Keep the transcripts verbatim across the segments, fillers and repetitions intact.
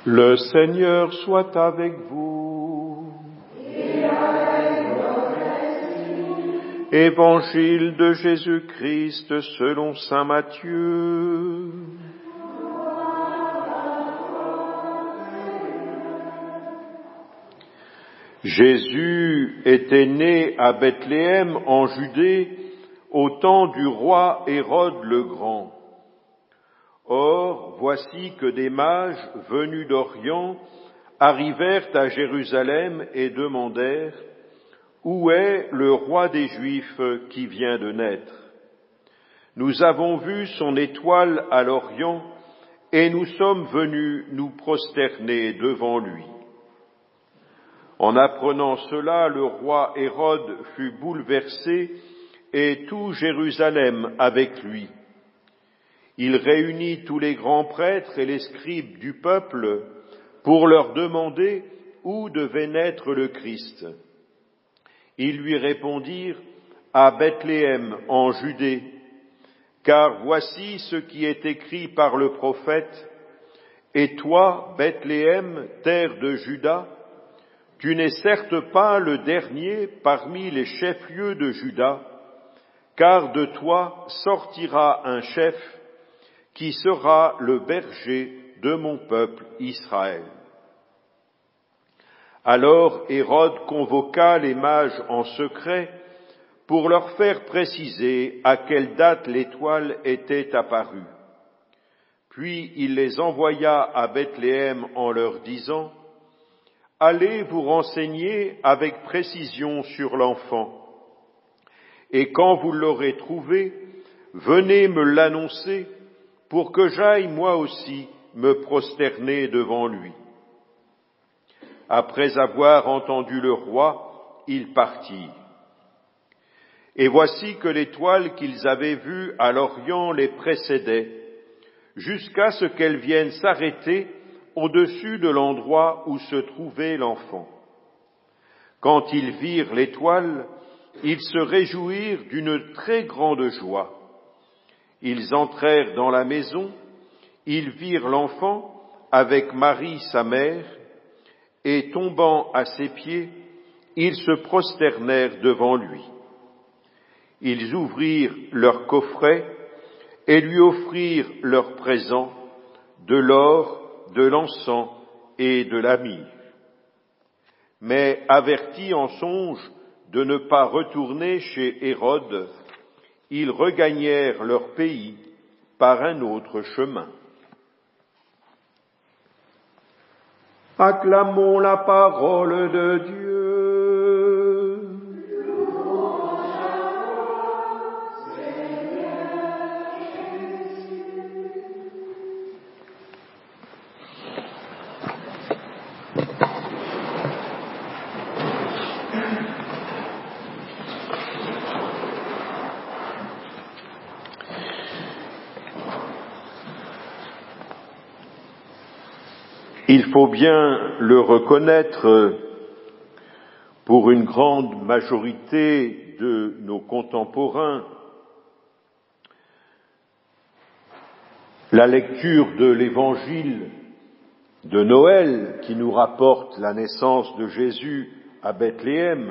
Le Seigneur soit avec vous. Et avec votre esprit. Évangile de Jésus-Christ selon saint Matthieu. Jésus était né à Bethléem en Judée au temps du roi Hérode le Grand. Or, voici que des mages venus d'Orient arrivèrent à Jérusalem et demandèrent « Où est le roi des Juifs qui vient de naître ? Nous avons vu son étoile à l'Orient et nous sommes venus nous prosterner devant lui. » En apprenant cela, le roi Hérode fut bouleversé et tout Jérusalem avec lui. Il réunit tous les grands prêtres et les scribes du peuple pour leur demander où devait naître le Christ. Ils lui répondirent « À Bethléem, en Judée, car voici ce qui est écrit par le prophète. Et toi, Bethléem, terre de Juda, tu n'es certes pas le dernier parmi les chefs-lieux de Juda, car de toi sortira un chef qui sera le berger de mon peuple Israël. » Alors Hérode convoqua les mages en secret pour leur faire préciser à quelle date l'étoile était apparue. Puis il les envoya à Bethléem en leur disant « Allez vous renseigner avec précision sur l'enfant, et quand vous l'aurez trouvé, venez me l'annoncer pour que j'aille moi aussi me prosterner devant lui. » Après avoir entendu le roi, ils partirent. Et voici que l'étoile qu'ils avaient vue à l'Orient les précédait, jusqu'à ce qu'elle vienne s'arrêter au-dessus de l'endroit où se trouvait l'enfant. Quand ils virent l'étoile, ils se réjouirent d'une très grande joie. Ils entrèrent dans la maison, ils virent l'enfant avec Marie sa mère, et tombant à ses pieds, ils se prosternèrent devant lui. Ils ouvrirent leur coffret et lui offrirent leurs présents, de l'or, de l'encens et de la myrrhe. Mais avertis en songe de ne pas retourner chez Hérode, ils regagnèrent leur pays par un autre chemin. Acclamons la parole de Dieu. Il faut bien le reconnaître, pour une grande majorité de nos contemporains, la lecture de l'évangile de Noël qui nous rapporte la naissance de Jésus à Bethléem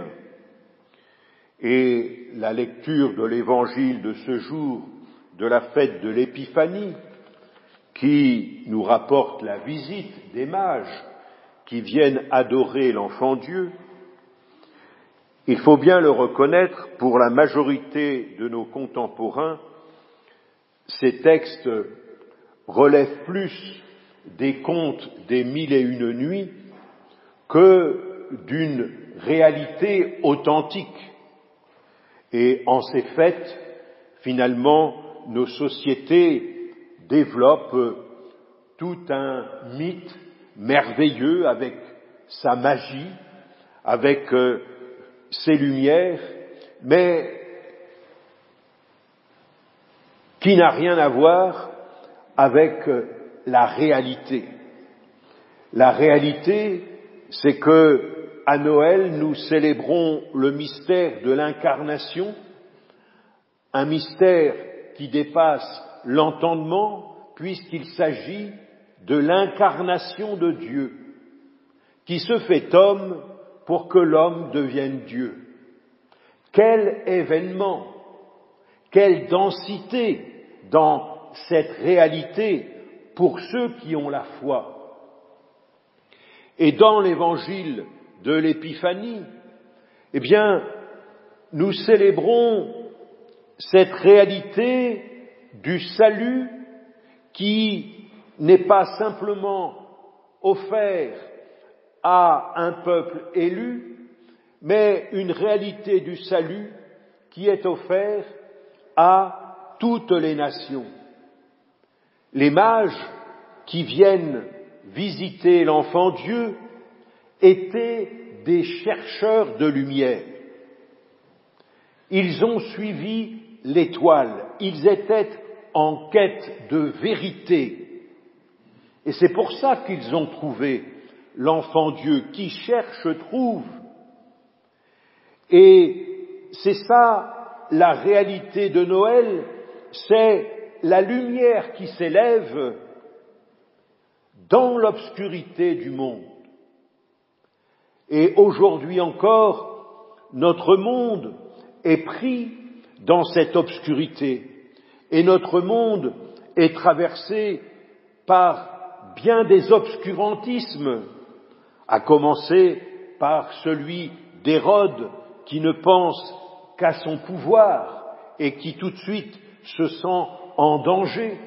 et la lecture de l'évangile de ce jour de la fête de l'Épiphanie qui nous rapporte la visite des mages qui viennent adorer l'enfant Dieu, il faut bien le reconnaître, pour la majorité de nos contemporains, ces textes relèvent plus des contes des mille et une nuits que d'une réalité authentique. Et en ces fêtes, finalement, nos sociétés développe tout un mythe merveilleux avec sa magie, avec euh, ses lumières, mais qui n'a rien à voir avec euh, la réalité. La réalité, c'est que à Noël, nous célébrons le mystère de l'incarnation, un mystère qui dépasse l'entendement, puisqu'il s'agit de l'incarnation de Dieu, qui se fait homme pour que l'homme devienne Dieu. Quel événement, quelle densité dans cette réalité pour ceux qui ont la foi. Et dans l'évangile de l'Épiphanie, eh bien, nous célébrons cette réalité du salut qui n'est pas simplement offert à un peuple élu, mais une réalité du salut qui est offerte à toutes les nations. Les mages qui viennent visiter l'enfant Dieu étaient des chercheurs de lumière. Ils ont suivi l'étoile, ils étaient en quête de vérité. Et c'est pour ça qu'ils ont trouvé l'enfant Dieu. Qui cherche trouve. Et c'est ça la réalité de Noël, c'est la lumière qui s'élève dans l'obscurité du monde. Et aujourd'hui encore, notre monde est pris dans cette obscurité. Et notre monde est traversé par bien des obscurantismes, à commencer par celui d'Hérode qui ne pense qu'à son pouvoir et qui tout de suite se sent en danger.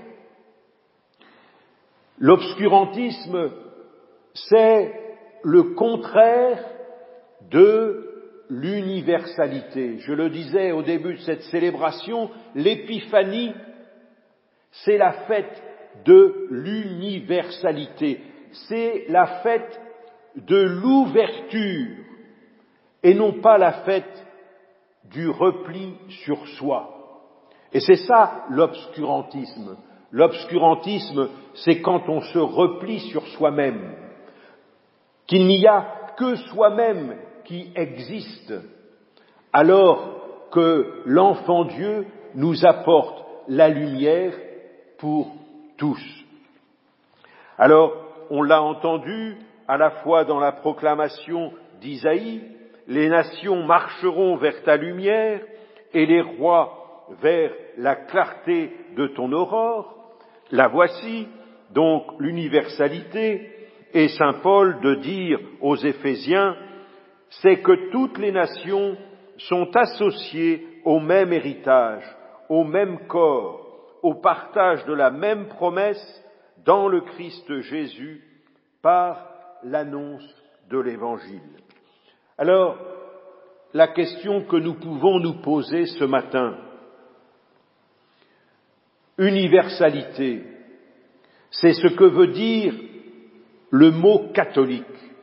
L'obscurantisme, c'est le contraire de l'universalité. Je le disais au début de cette célébration, l'Épiphanie, c'est la fête de l'universalité. C'est la fête de l'ouverture et non pas la fête du repli sur soi. Et c'est ça l'obscurantisme. L'obscurantisme, c'est quand on se replie sur soi-même, qu'il n'y a que soi-même qui existe, alors que l'enfant Dieu nous apporte la lumière pour tous. Alors, on l'a entendu à la fois dans la proclamation d'Isaïe, les nations marcheront vers ta lumière et les rois vers la clarté de ton aurore. La voici, donc l'universalité, et saint Paul de dire aux Éphésiens, c'est que toutes les nations sont associées au même héritage, au même corps, au partage de la même promesse dans le Christ Jésus par l'annonce de l'Évangile. Alors, la question que nous pouvons nous poser ce matin, universalité, c'est ce que veut dire le mot catholique.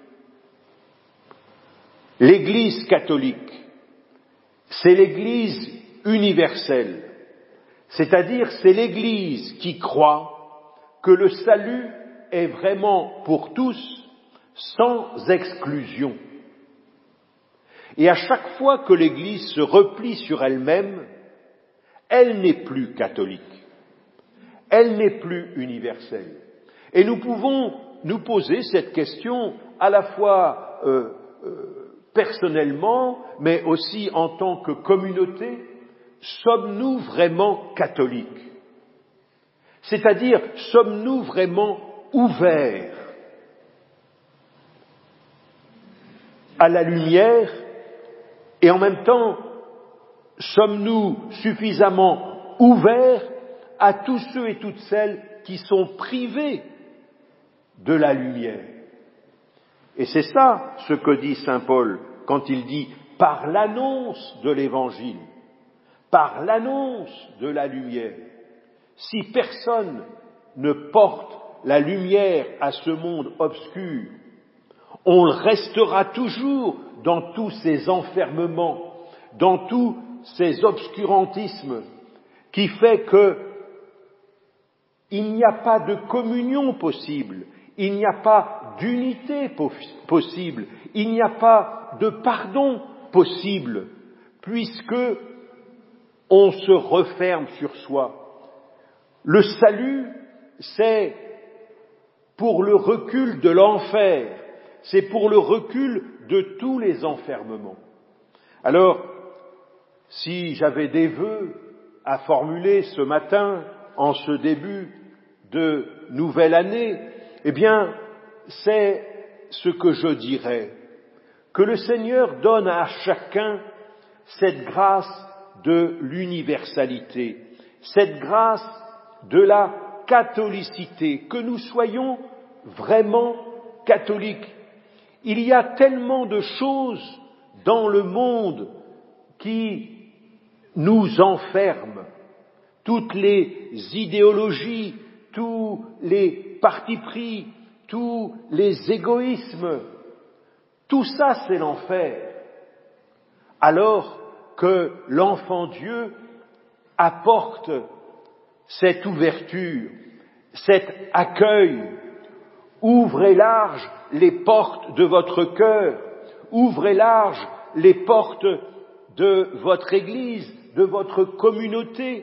L'Église catholique, c'est l'Église universelle, c'est-à-dire c'est l'Église qui croit que le salut est vraiment pour tous, sans exclusion. Et à chaque fois que l'Église se replie sur elle-même, elle n'est plus catholique, elle n'est plus universelle. Et nous pouvons nous poser cette question à la fois euh, euh, personnellement, mais aussi en tant que communauté. Sommes-nous vraiment catholiques ? C'est-à-dire, sommes-nous vraiment ouverts à la lumière et en même temps, sommes-nous suffisamment ouverts à tous ceux et toutes celles qui sont privés de la lumière ? Et c'est ça ce que dit saint Paul quand il dit « par l'annonce de l'Évangile », par l'annonce de la lumière. Si personne ne porte la lumière à ce monde obscur, on restera toujours dans tous ces enfermements, dans tous ces obscurantismes qui fait que il n'y a pas de communion possible, il n'y a pas d'unité possible, il n'y a pas de pardon possible, puisque on se referme sur soi. Le salut, c'est pour le recul de l'enfer, c'est pour le recul de tous les enfermements. Alors, si j'avais des vœux à formuler ce matin, en ce début de nouvelle année, eh bien, c'est ce que je dirais, que le Seigneur donne à chacun cette grâce de l'universalité, cette grâce de la catholicité, que nous soyons vraiment catholiques. Il y a tellement de choses dans le monde qui nous enferment, toutes les idéologies, tous les partis pris, tous les égoïsmes, tout ça c'est l'enfer. Alors que l'enfant Dieu apporte cette ouverture, cet accueil, ouvrez large les portes de votre cœur, ouvrez large les portes de votre Église, de votre communauté.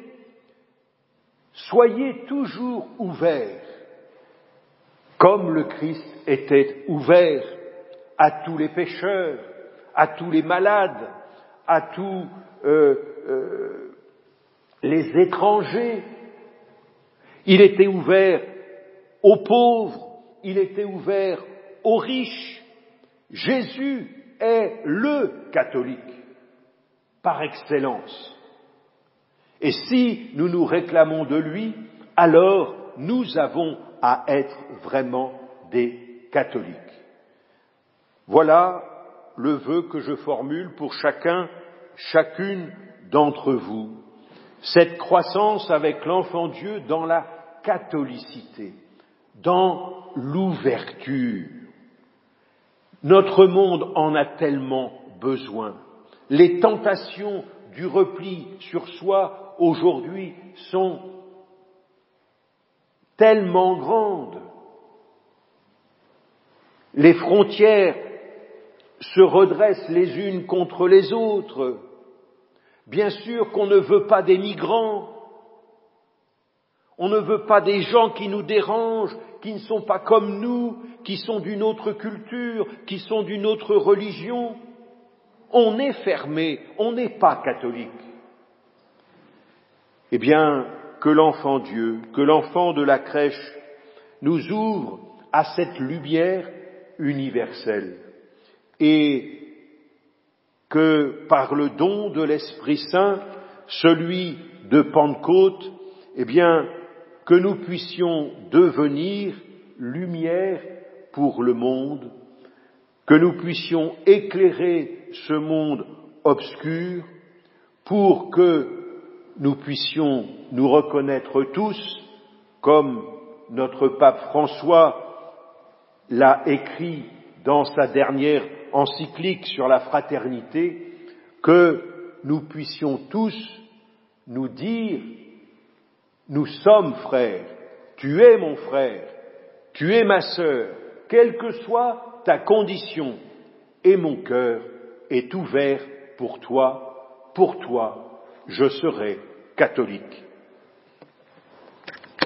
Soyez toujours ouverts, comme le Christ était ouvert à tous les pécheurs, à tous les malades, à tous euh, euh, les étrangers. Il était ouvert aux pauvres, il était ouvert aux riches. Jésus est le catholique par excellence. Et si nous nous réclamons de lui, alors nous avons à être vraiment des catholiques. Voilà le vœu que je formule pour chacun, chacune d'entre vous. Cette croissance avec l'enfant Dieu dans la catholicité, dans l'ouverture. Notre monde en a tellement besoin. Les tentations du repli sur soi aujourd'hui sont tellement grandes. Les frontières se redressent les unes contre les autres. Bien sûr qu'on ne veut pas des migrants, on ne veut pas des gens qui nous dérangent, qui ne sont pas comme nous, qui sont d'une autre culture, qui sont d'une autre religion. On est fermé, on n'est pas catholique. Eh bien, que l'enfant Dieu, que l'enfant de la crèche nous ouvre à cette lumière universelle et que par le don de l'Esprit Saint, celui de Pentecôte, eh bien, que nous puissions devenir lumière pour le monde, que nous puissions éclairer ce monde obscur pour que nous puissions nous reconnaître tous, comme notre pape François l'a écrit dans sa dernière encyclique sur la fraternité, que nous puissions tous nous dire « Nous sommes frères, tu es mon frère, tu es ma sœur, quelle que soit ta condition, et mon cœur est ouvert pour toi, pour toi, je serai catholique. »